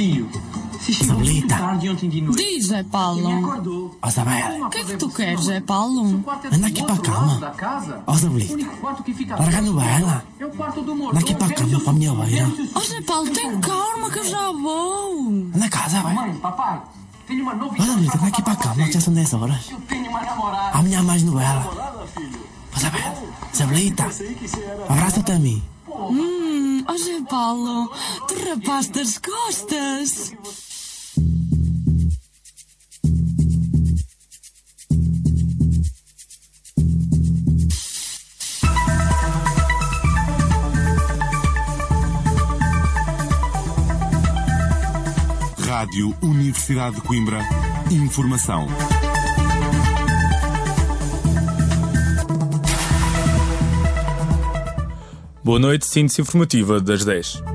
Tio, se chegou muito tarde ontem de noite. Diz, Zé Paulo. Ó, Isabel. O que é que tu queres, Zé Paulo? Anda aqui para a cama. Ó, Isabelita. Larga a novela. Anda aqui para a cama, para a minha beira. Ó, Zé Paulo, tem calma que eu já vou. Anda cá, Isabel. Mãe, papai, tenho uma Ó, novidade. Isabelita, anda aqui para a cama, já são 10 horas. Eu tenho uma namorada. Amanhã há mais novela. Ó, Isabel. Isabelita. Abraça-te a mim. Ó, Zé Paulo, tu rapaz das costas. Rádio Universidade de Coimbra. Informação. Boa noite, síntese informativa das 10.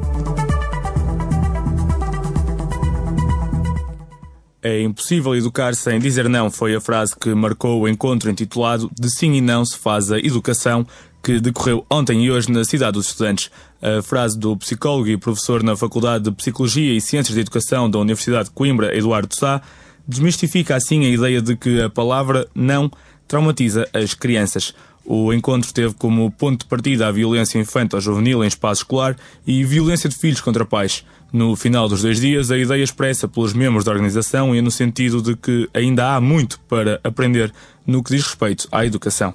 É impossível educar sem dizer não, foi a frase que marcou o encontro intitulado De Sim e Não se faz a Educação, que decorreu ontem e hoje na Cidade dos Estudantes. A frase do psicólogo e professor na Faculdade de Psicologia e Ciências da Educação da Universidade de Coimbra, Eduardo Sá, desmistifica assim a ideia de que a palavra não traumatiza as crianças. O encontro teve como ponto de partida a violência infanto-juvenil em espaço escolar e violência de filhos contra pais. No final dos 2 dias, a ideia expressa pelos membros da organização é no sentido de que ainda há muito para aprender no que diz respeito à educação.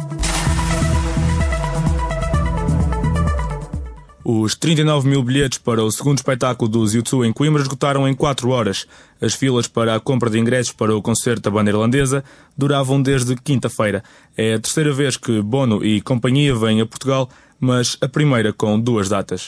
Os 39 mil bilhetes para o segundo espetáculo dos U2 em Coimbra esgotaram em 4 horas. As filas para a compra de ingressos para o concerto da banda irlandesa duravam desde quinta-feira. É a terceira vez que Bono e companhia vêm a Portugal, mas a primeira com 2 datas.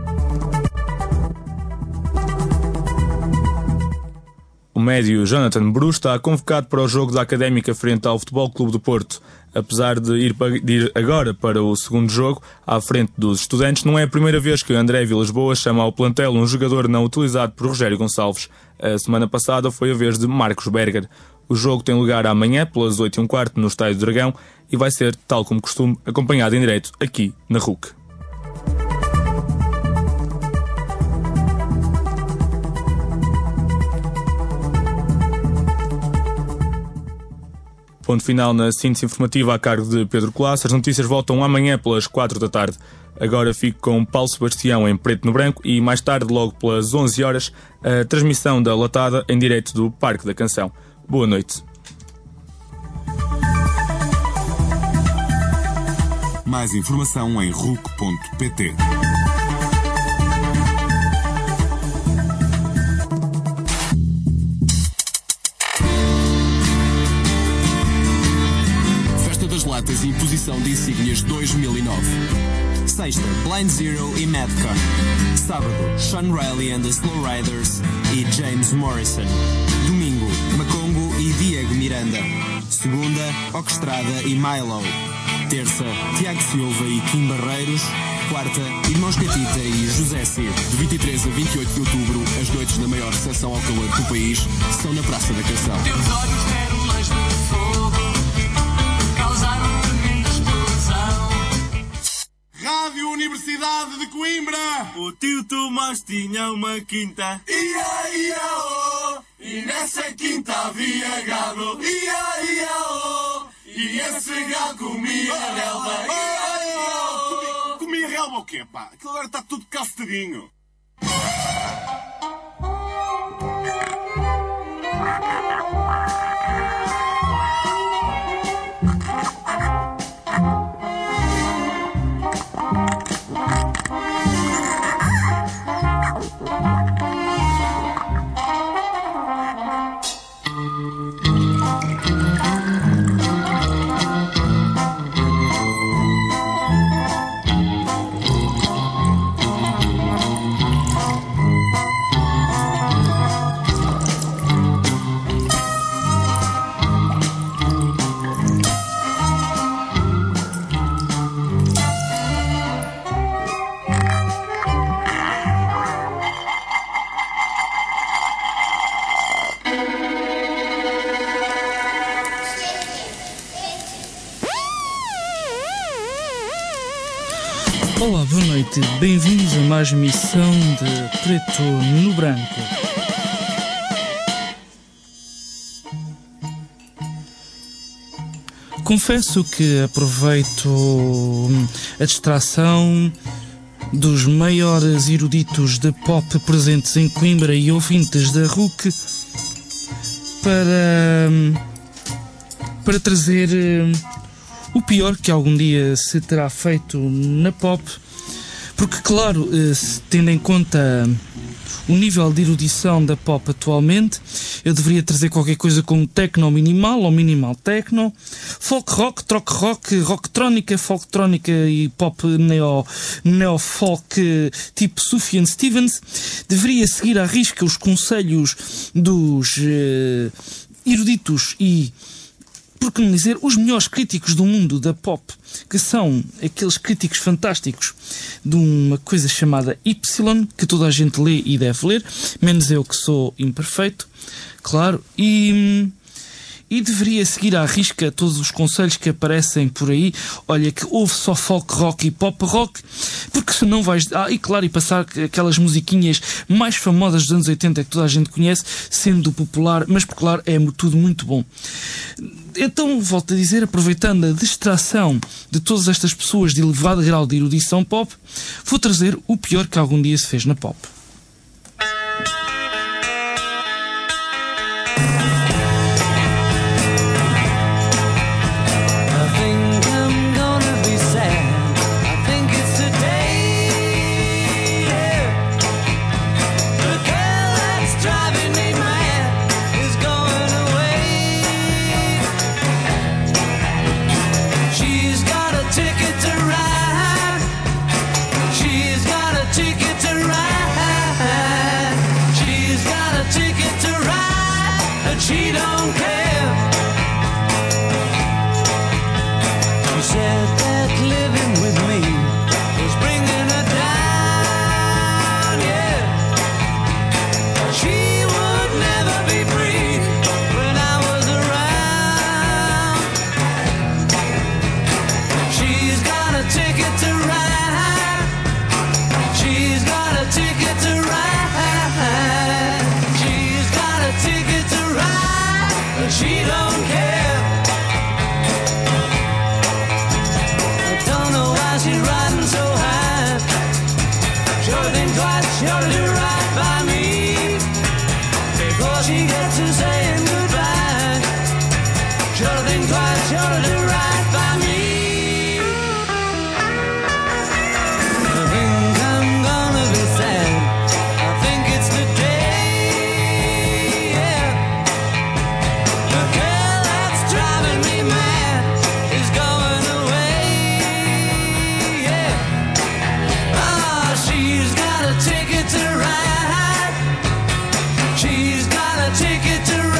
O médio Jonathan Bru está convocado para o jogo da Académica frente ao Futebol Clube do Porto. Apesar de ir agora para o segundo jogo, à frente dos Estudantes, não é a primeira vez que André Vilas-Boas chama ao plantel um jogador não utilizado por Rogério Gonçalves. A semana passada foi a vez de Marcos Berger. O jogo tem lugar amanhã, pelas 8h15, no Estádio do Dragão, e vai ser, tal como costume, acompanhado em direto aqui na RUC. Ponto final na síntese informativa a cargo de Pedro Colasso. As notícias voltam amanhã pelas 4 da tarde. Agora fico com Paulo Sebastião em preto no branco e mais tarde, logo pelas 11 horas, a transmissão da Latada em direto do Parque da Canção. Boa noite. Mais informação em ruc.pt. Latas e imposição de insígnias 2009. Sexta, Blind Zero e Madcon. Sábado, Sean Riley and the Slow Riders e James Morrison. Domingo, Macongo e Diego Miranda. Segunda, Orquestrada e Milo. Terça, Tiago Silva e Kim Barreiros. Quarta, Irmãos Catita e José Cid. De 23 a 28 de outubro, as noites da maior recepção ao calor do país são na Praça da Canção. Teus olhos pérolas de fogo causaram tremenda explosão. Rádio Universidade de Coimbra. O tio Tomás tinha uma quinta. Ia, ia, oh. E nessa quinta havia gado. Ia, ia, oh. E esse gado comia relva. Ia, ia, oh. Comia relva o quê, pá? Aquilo agora está tudo castadinho. Olá, boa noite. Bem-vindos a mais uma emissão de Preto no Branco. Confesso que aproveito a distração dos maiores eruditos de pop presentes em Coimbra e ouvintes da RUC para trazer o pior que algum dia se terá feito na pop, porque claro, tendo em conta o nível de erudição da pop atualmente, eu deveria trazer qualquer coisa como techno minimal ou minimal techno, folk rock, trock rock, rocktrónica, folktrónica e pop neo-folk tipo Sufjan Stevens. Deveria seguir à risca os conselhos dos eruditos e, por que não dizer, os melhores críticos do mundo da pop, que são aqueles críticos fantásticos de uma coisa chamada Y, que toda a gente lê e deve ler, menos eu que sou imperfeito, claro, e deveria seguir à risca todos os conselhos que aparecem por aí. Olha, que ouve só folk rock e pop rock, porque senão vais... e claro, e passar aquelas musiquinhas mais famosas dos anos 80 que toda a gente conhece, sendo popular, mas claro, é tudo muito bom. Então, volto a dizer, aproveitando a distração de todas estas pessoas de elevado grau de erudição pop, vou trazer o pior que algum dia se fez na pop. She don't care. She said that living with me was bringing her down, yeah. She would never be free when I was around. She's got a ticket to ride. She's got a ticket to ride. She's got a ticket to ride, but she don't care. I don't know why she's riding so high. Sure think twice, sure to do right by me before she gets to saying goodbye. Sure think twice, sure to do right by me. I think I'm gonna be sad. I think it's the day, yeah. The girl that's driving me mad is going away, yeah. Ah, she's got a ticket to ride. She's got a ticket to ride.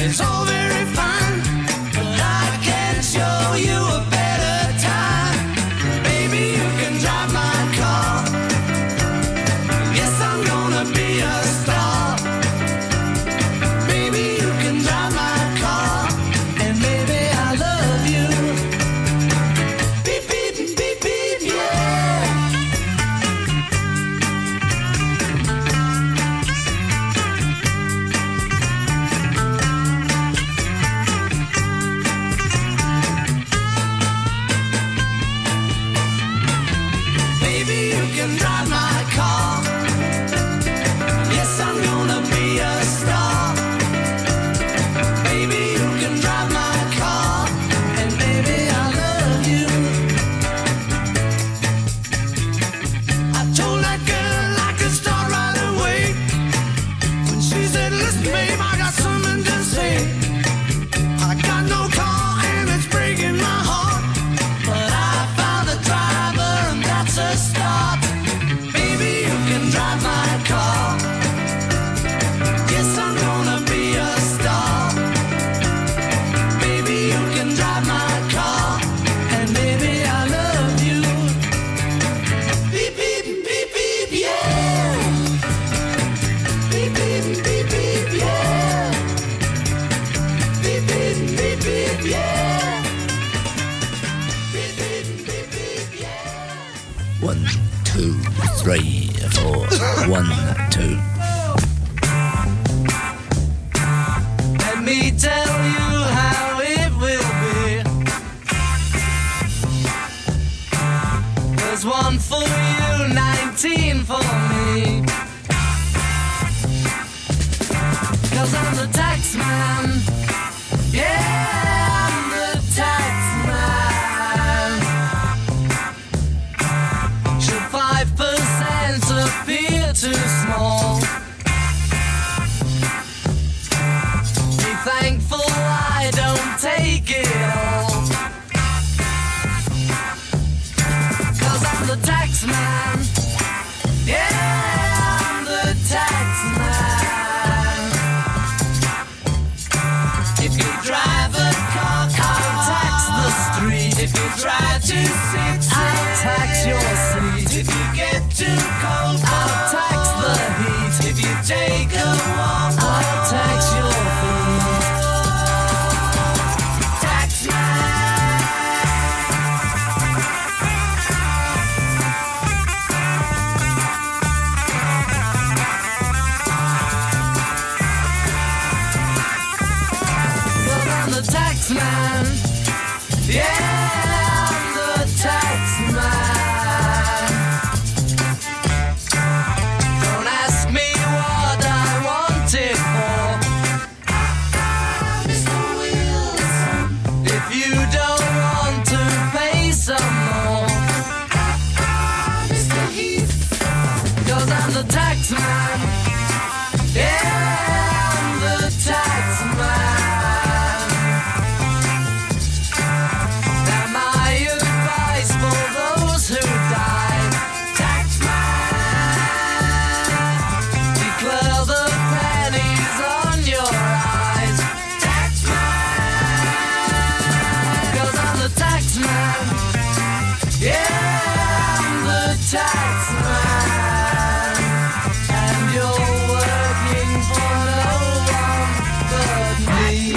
It's all very fine, but I can show you a better time. Baby, you can drive my car. Yes, I'm gonna be a star. Baby, you can drive my car, and maybe I love you. Beep, beep, beep, beep, yeah. Baby, you can drive my car. Yes, I'm gonna be a star. Baby, you can drive my car, and baby, I love you. I told that girl I could start right away. When she said, listen, babe, I got something to say. I got no car and it's breaking my heart, but I found a driver and that's a start. Baby, you can drive my car. Yes, I'm gonna be a star. Baby, you can drive my car, and baby, I love you. Beep, beep, beep, beep, yeah. Beep, beep, beep, beep, yeah. Beep, beep, beep, beep, yeah. Beep, beep, beep, beep, yeah. 1, 2, 3, 4. 1, 2. Let me tell you how it will be. There's 1 for you, 19 for me. 'Cause I'm the tax man. Yeah, I'm the tax man. Should 5% appear too small? Be thankful I don't take it all. 'Cause I'm the tax man. Yeah, I'm the tax man. If you drive a car, I'll tax the street. If you drive too sick, I'll tax your seat. If you get too cold, I'll tax the heat. If you take a walk, I'll tax your feet. Tax man. Well, I'm the tax man. Yeah, I'm the tax man. Don't ask me what I want it for. Mr. Wilson. If you don't want to pay some more. Mr. Heath. 'Cause I'm the tax man. Yeah, I'm the tax man. Now my advice for those who died. Tax man. Declare the pennies on your eyes. Tax man. 'Cause I'm the tax man. Yeah, I'm the tax man. And you're working for no one but me.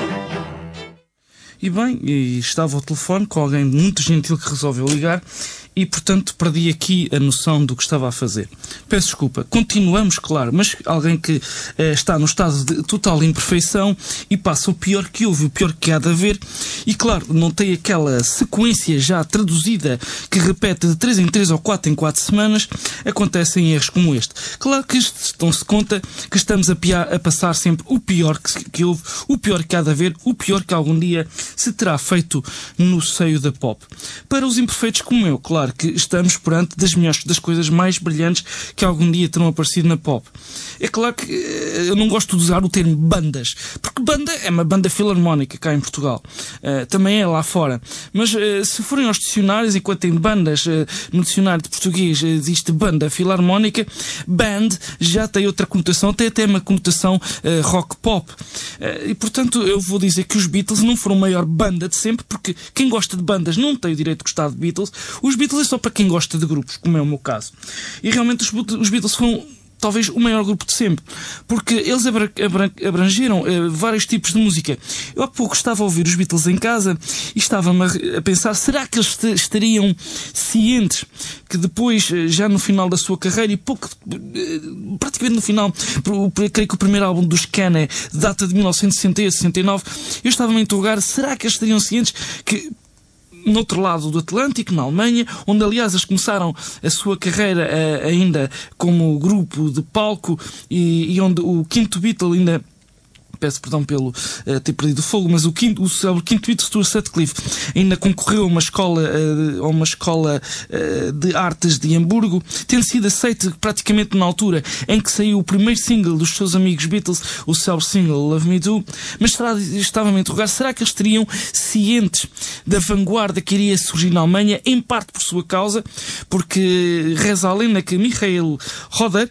E bem, e estava ao telefone com alguém muito gentil que resolveu ligar e, portanto, perdi aqui a noção do que estava a fazer. Peço desculpa. Continuamos, claro, mas alguém que está no estado de total imperfeição e passa o pior que houve, o pior que há de haver, e, claro, não tem aquela sequência já traduzida que repete de 3 em 3 ou 4 em 4 semanas, acontecem erros como este. Claro que dão-se conta que estamos a passar sempre o pior que houve, o pior que há de haver, o pior que algum dia se terá feito no seio da pop. Para os imperfeitos como eu, claro que estamos perante das coisas mais brilhantes que algum dia terão aparecido na pop. É claro que eu não gosto de usar o termo bandas, porque banda é uma banda filarmónica cá em Portugal. Também é lá fora. Mas se forem aos dicionários, enquanto tem bandas, no dicionário de português existe banda filarmónica, band já tem outra conotação, tem até uma conotação rock pop. E portanto eu vou dizer que os Beatles não foram a maior banda de sempre, porque quem gosta de bandas não tem o direito de gostar de Beatles. Os Beatles é só para quem gosta de grupos, como é o meu caso. E realmente os Beatles foram talvez o maior grupo de sempre, porque eles abrangeram vários tipos de música. Eu há pouco estava a ouvir os Beatles em casa e estava-me a pensar, será que eles estariam cientes que depois, já no final da sua carreira, e praticamente no final, creio que o primeiro álbum dos Can data de 1968, 69, eu estava-me a interrogar, será que eles estariam cientes que no outro lado do Atlântico, na Alemanha, onde aliás eles começaram a sua carreira ainda como grupo de palco e onde o quinto Beatle ainda... Peço perdão pelo ter perdido o fogo, mas o quinto Beatle, Stuart Sutcliffe, ainda concorreu a uma escola de artes de Hamburgo, tendo sido aceito praticamente na altura em que saiu o primeiro single dos seus amigos Beatles, o célebre single Love Me Do. Mas estava-me a interrogar, será que eles estariam cientes da vanguarda que iria surgir na Alemanha, em parte por sua causa, porque reza a lenda que Michael Roder,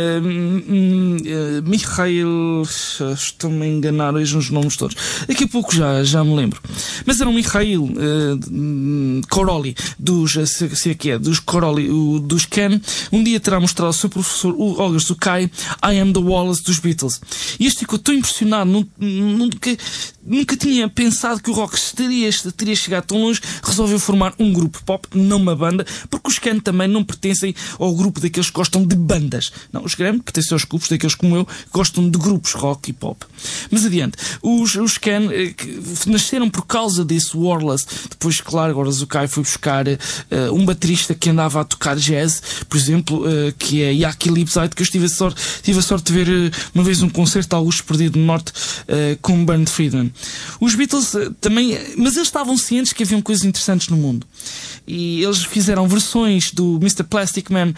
estou-me a enganar hoje nos nomes todos. Daqui a pouco já me lembro. Mas era um Michael Corelli dos Corelli, dos Can. Um dia terá mostrado ao seu professor Olga Zucai I Am the Wallace dos Beatles. E este ficou tão impressionado, nunca tinha pensado que o rock teria chegado tão longe, resolveu formar um grupo pop, não uma banda, porque os Can também não pertencem ao grupo daqueles que gostam de bandas. Não, os Can pertencem aos grupos daqueles como eu, que gostam de grupos rock e pop. Mas adiante, os Can nasceram por causa desse Wallace. Depois, claro, agora Zucai foi buscar um baterista que andava a tocar jazz, por exemplo, que é Jaki Lipsyte, que eu tive a sorte de ver uma vez um concerto à Luz Perdido no Norte com Bernd Friedman. Os Beatles também, mas eles estavam cientes que haviam coisas interessantes no mundo. E eles fizeram versões do Mr. Plastic Man,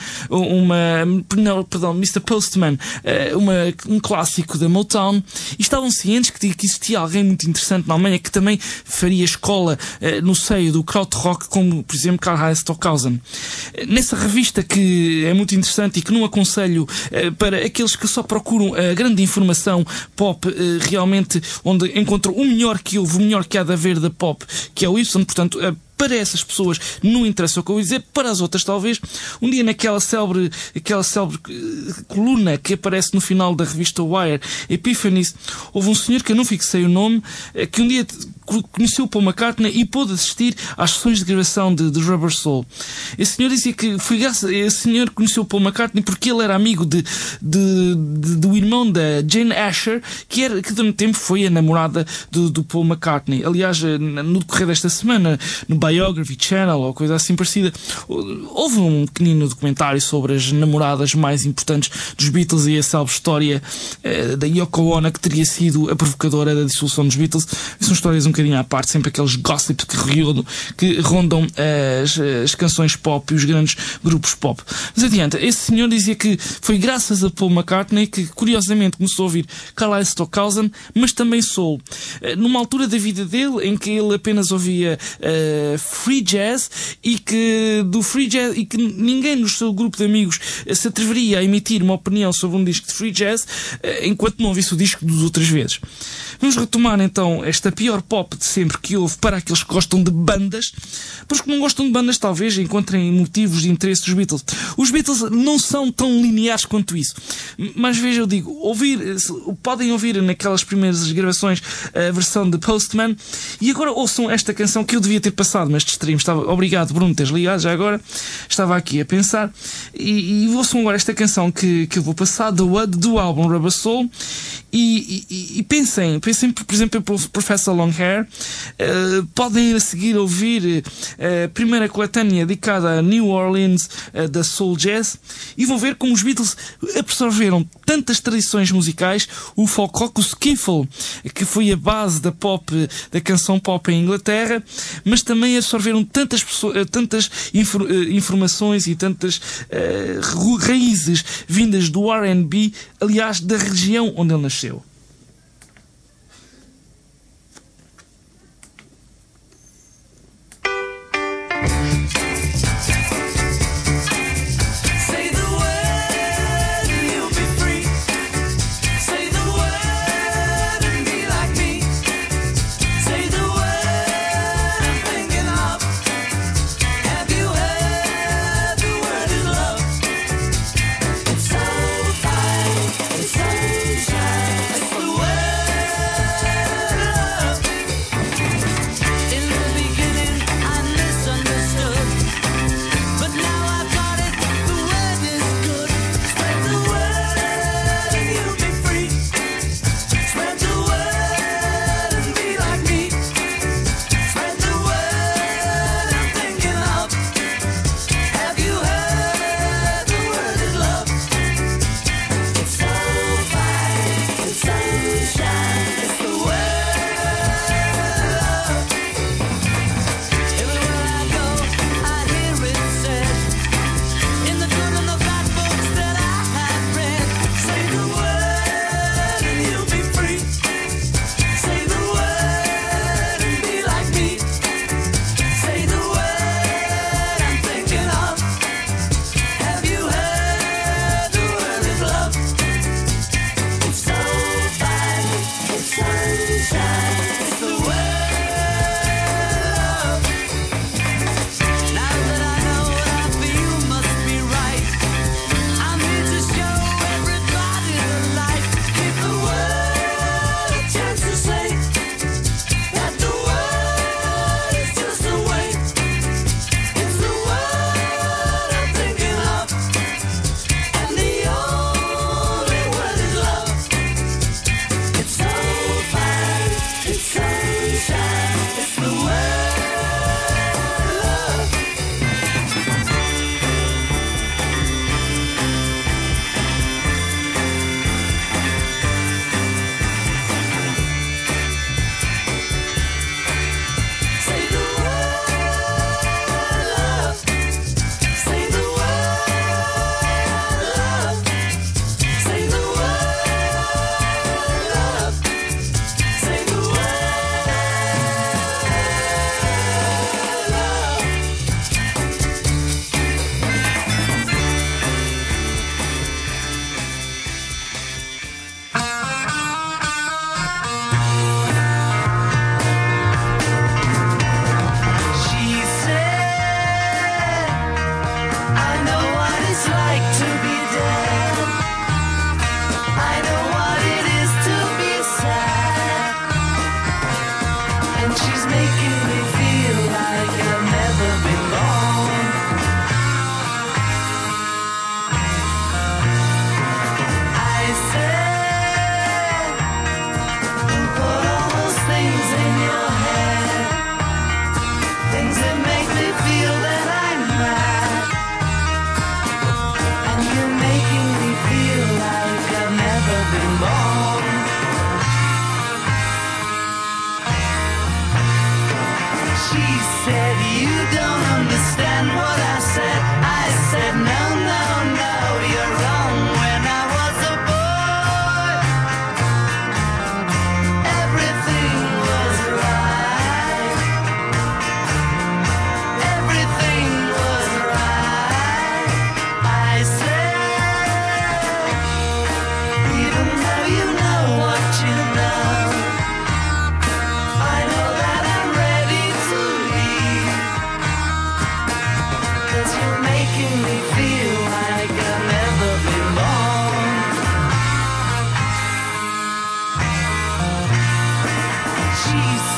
Mr. Postman, um clássico da Motown, e estavam cientes que existia alguém muito interessante na Alemanha que também faria escola no seio do krautrock, como por exemplo Karl-Heinz Stockhausen. Nessa revista, que é muito interessante e que não aconselho para aqueles que só procuram a grande informação pop, realmente onde encontram o melhor que houve, o melhor que há de haver da pop, que é o Y, portanto, para essas pessoas não interessa o que eu vou dizer, para as outras talvez. Um dia naquela célebre coluna que aparece no final da revista Wire, Epiphanies, houve um senhor que eu não fixei o nome, que um dia conheceu Paul McCartney e pôde assistir às sessões de gravação de Rubber Soul. Esse senhor dizia que foi graças a esse senhor que conheceu Paul McCartney porque ele era amigo do irmão da Jane Asher, que durante tempo foi a namorada do Paul McCartney. Aliás, no decorrer desta semana, no Biography Channel ou coisa assim parecida, houve um pequenino documentário sobre as namoradas mais importantes dos Beatles e a célebre história da Yoko Ono, que teria sido a provocadora da dissolução dos Beatles. São histórias um bocadinho à parte, sempre aqueles gossips que rondam as canções pop e os grandes grupos pop. Mas adiante, esse senhor dizia que foi graças a Paul McCartney que curiosamente começou a ouvir Karl-Heinz Stockhausen, mas também soul. Numa altura da vida dele em que ele apenas ouvia free jazz e que ninguém no seu grupo de amigos se atreveria a emitir uma opinião sobre um disco de free jazz enquanto não ouvisse o disco 2 ou 3 vezes. Vamos retomar então esta pior pop de sempre que houve para aqueles que gostam de bandas. Para os que não gostam de bandas, talvez encontrem motivos de interesse dos Beatles. Os Beatles não são tão lineares quanto isso. Mas veja, eu digo, podem ouvir naquelas primeiras gravações a versão de Postman, e agora ouçam esta canção que eu devia ter passado, mas distraí-me. Obrigado, Bruno, teres ligado já agora. Estava aqui a pensar. E ouçam agora esta canção que eu vou passar, The Wood, do álbum Rubber Soul. E pensem, por exemplo, pelo Professor Longhair. Podem a seguir ouvir a primeira coletânea dedicada a New Orleans da Soul Jazz, e vão ver como os Beatles absorveram tantas tradições musicais, o folk rock, o skiffle, que foi a base da canção pop em Inglaterra, mas também absorveram tantas informações e tantas raízes vindas do R&B, aliás, da região onde ele nasceu. Sunshine.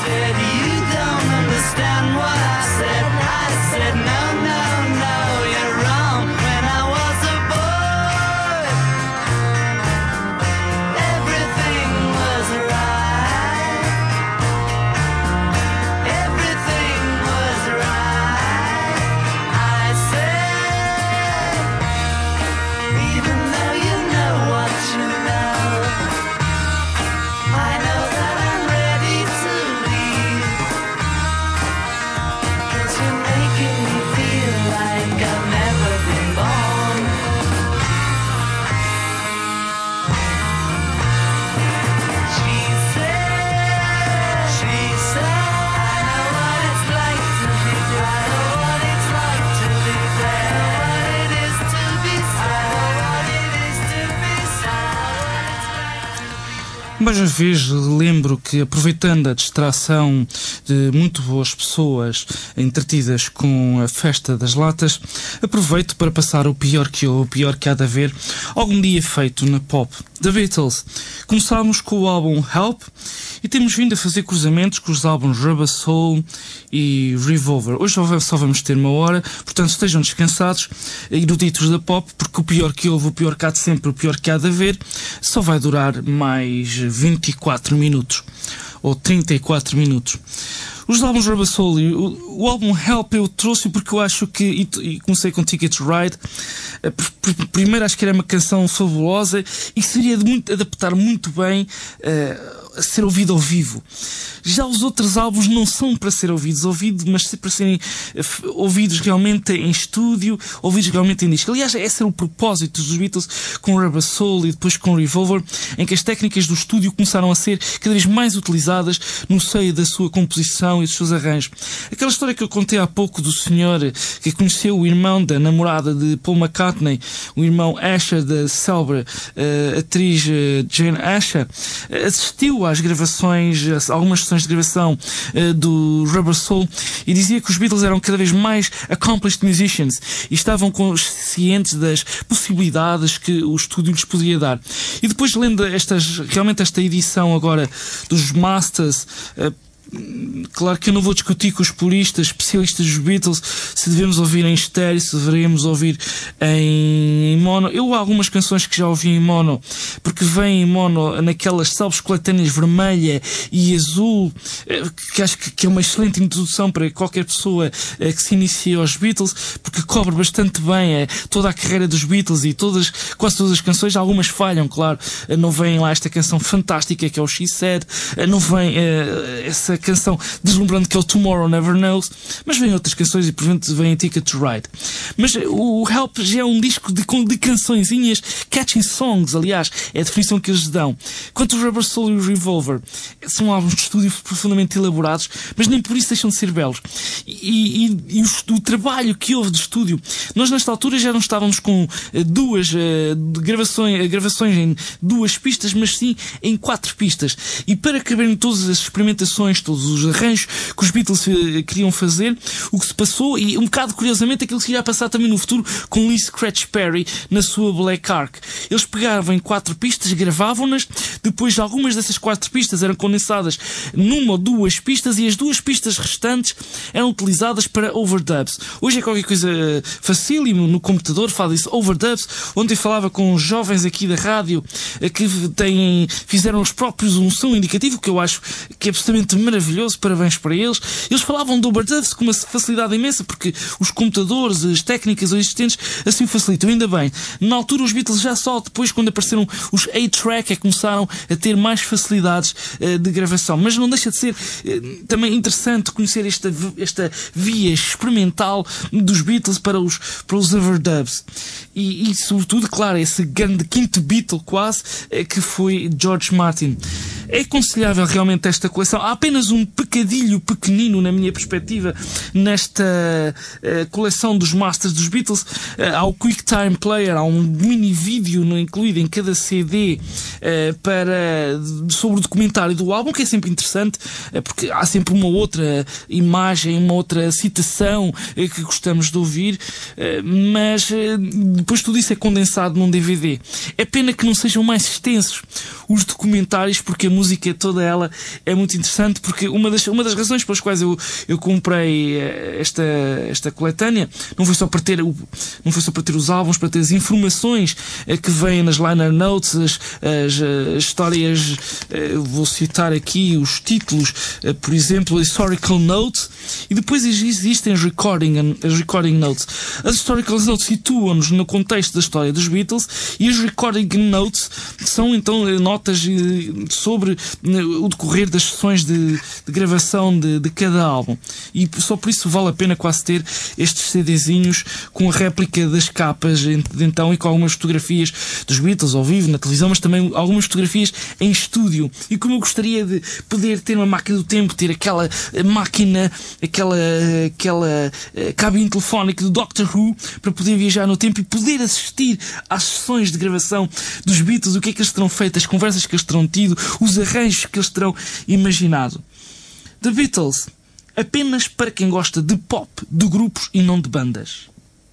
said, you don't understand what I said. I said, no, no, no, you're wrong. When I was a boy, everything was right. Everything was right. I said, even though you know what you know, I know that I'm ready to leave. 'Cause you're making me feel like I've never been born. She said, I know what it's like to be blue. I know what it's like to be fair. I know what it is to be sad. I know what it is to be sad. Mais uma vez lembro que, aproveitando a distração de muito boas pessoas entretidas com a festa das latas, aproveito para passar o pior que há de haver algum dia feito na pop. The Beatles. Começámos com o álbum Help e temos vindo a fazer cruzamentos com os álbuns Rubber Soul e Revolver. Hoje só vamos ter uma hora, portanto estejam descansados, eruditos da pop, porque o pior que houve, o pior que há de sempre, o pior que há de haver, só vai durar mais 24 minutos ou 34 minutos. Os álbuns Rubber Soul e o álbum Help eu trouxe porque eu acho que, e comecei com Ticket to Ride, primeiro acho que era uma canção fabulosa e seria de adaptar muito bem a ser ouvido ao vivo. Já os outros álbuns não são para ser ouvidos, mas para serem ouvidos realmente em estúdio, ouvidos realmente em disco. Aliás, esse era o propósito dos Beatles com Rubber Soul e depois com Revolver, em que as técnicas do estúdio começaram a ser cada vez mais utilizadas no seio da sua composição e dos seus arranjos. Aquela história que eu contei há pouco do senhor que conheceu o irmão da namorada de Paul McCartney, o irmão Asher da célebre atriz Jane Asher, assistiu às gravações, a algumas sessões de gravação do Rubber Soul e dizia que os Beatles eram cada vez mais accomplished musicians e estavam conscientes das possibilidades que o estúdio lhes poderia dar. E depois, lendo realmente esta edição agora dos Masters, claro que eu não vou discutir com os puristas, especialistas dos Beatles, se devemos ouvir em estéreo, se deveríamos ouvir em mono. Eu há algumas canções que já ouvi em mono, porque vêm em mono naquelas salvas coletâneas vermelha e azul, que acho que é uma excelente introdução para qualquer pessoa que se inicie aos Beatles, porque cobre bastante bem toda a carreira dos Beatles e quase todas as canções. Algumas falham, claro, não vem lá esta canção fantástica que é o She Said, não vem essa canção deslumbrante que é o Tomorrow Never Knows, mas vem outras canções e porventura vem Ticket to Ride. Mas o Help já é um disco de cançõezinhas, catchy songs, aliás, é a definição que eles dão. Quanto o Rubber Soul e o Revolver, são álbuns de estúdio profundamente elaborados, mas nem por isso deixam de ser belos. E o trabalho que houve de estúdio, nós nesta altura já não estávamos com duas gravações em 2 pistas, mas sim em 4 pistas. E para caberem todas as experimentações, todos os arranjos que os Beatles queriam fazer, o que se passou, e um bocado curiosamente aquilo que se ia passar também no futuro com Lee Scratch Perry na sua Black Ark. Eles pegavam em 4 pistas, gravavam-nas, depois algumas dessas 4 pistas eram condensadas numa ou 2 pistas e as 2 pistas restantes eram utilizadas para overdubs. Hoje é qualquer coisa facílimo no computador, fala-se overdubs. Ontem falava com jovens aqui da rádio que fizeram os próprios um som indicativo, que eu acho que é absolutamente maravilhoso, parabéns para eles. Eles falavam do overdubs com uma facilidade imensa, porque os computadores, as técnicas existentes assim o facilitam. Ainda bem, na altura os Beatles já só depois, quando apareceram os 8-track, começaram a ter mais facilidades de gravação. Mas não deixa de ser também interessante conhecer esta via experimental dos Beatles para os overdubs. E sobretudo, claro, esse grande quinto Beatle quase, que foi George Martin. É aconselhável realmente esta coleção. Há apenas um pecadilho pequenino, na minha perspectiva, nesta coleção dos Masters dos Beatles. Há o QuickTime Player, há um mini vídeo incluído em cada CD sobre o documentário do álbum, que é sempre interessante, porque há sempre uma outra imagem, uma outra citação que gostamos de ouvir, mas depois tudo isso é condensado num DVD. É pena que não sejam mais extensos os documentários, porque a música música toda ela é muito interessante, porque uma das razões pelas quais eu comprei esta coletânea não foi só para ter os álbuns, para ter as informações que vêm nas liner notes, as histórias. Vou citar aqui os títulos, por exemplo, Historical Notes, e depois existem as recording notes. As Historical Notes situam-nos no contexto da história dos Beatles, e as Recording Notes são então notas sobre o decorrer das sessões de gravação de cada álbum, e só por isso vale a pena quase ter estes CDzinhos com a réplica das capas de então, e com algumas fotografias dos Beatles ao vivo na televisão, mas também algumas fotografias em estúdio. E como eu gostaria de poder ter uma máquina do tempo, ter aquela máquina, aquela cabine telefónica do Doctor Who, para poder viajar no tempo e poder assistir às sessões de gravação dos Beatles, o que é que eles terão feito, as conversas que eles terão tido, os arranjos que eles terão imaginado. The Beatles, apenas para quem gosta de pop, de grupos e não de bandas.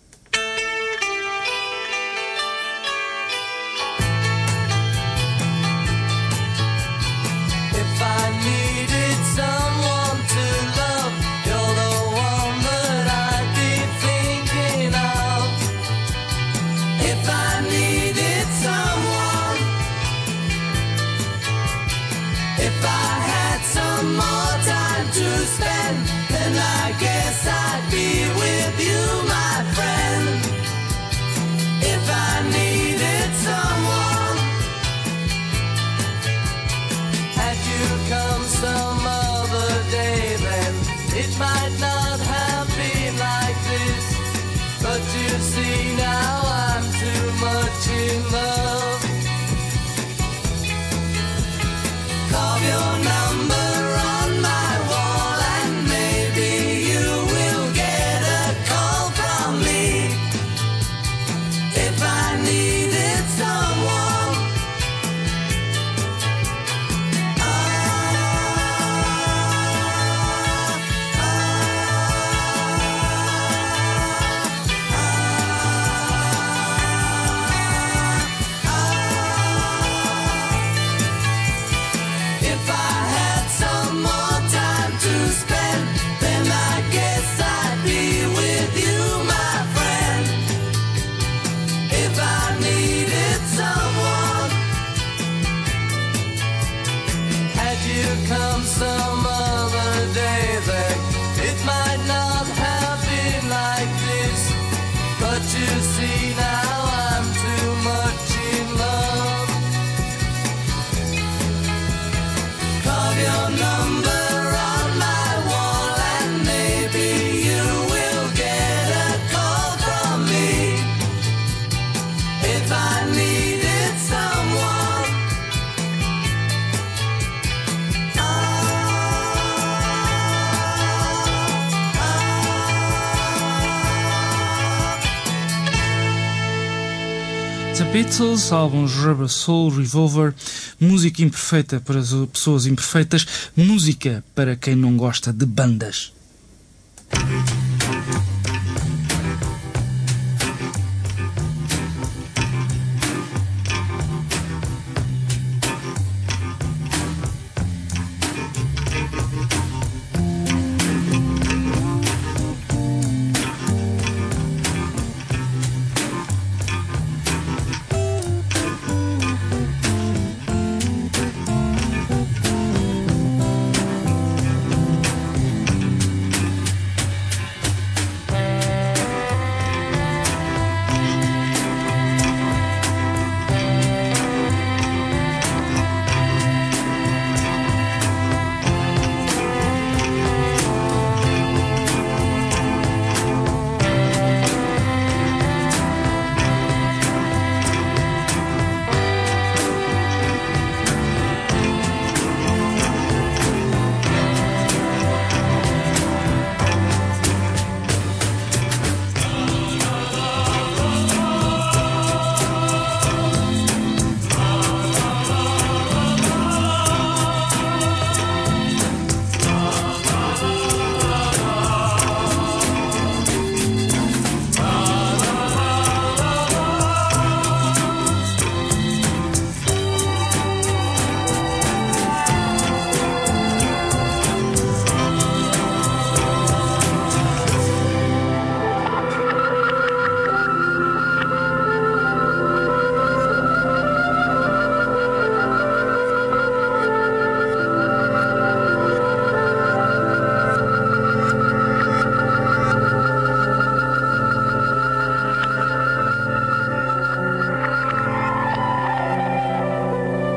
The Beatles, álbuns Rubber Soul, Revolver, música imperfeita para as pessoas imperfeitas, música para quem não gosta de bandas.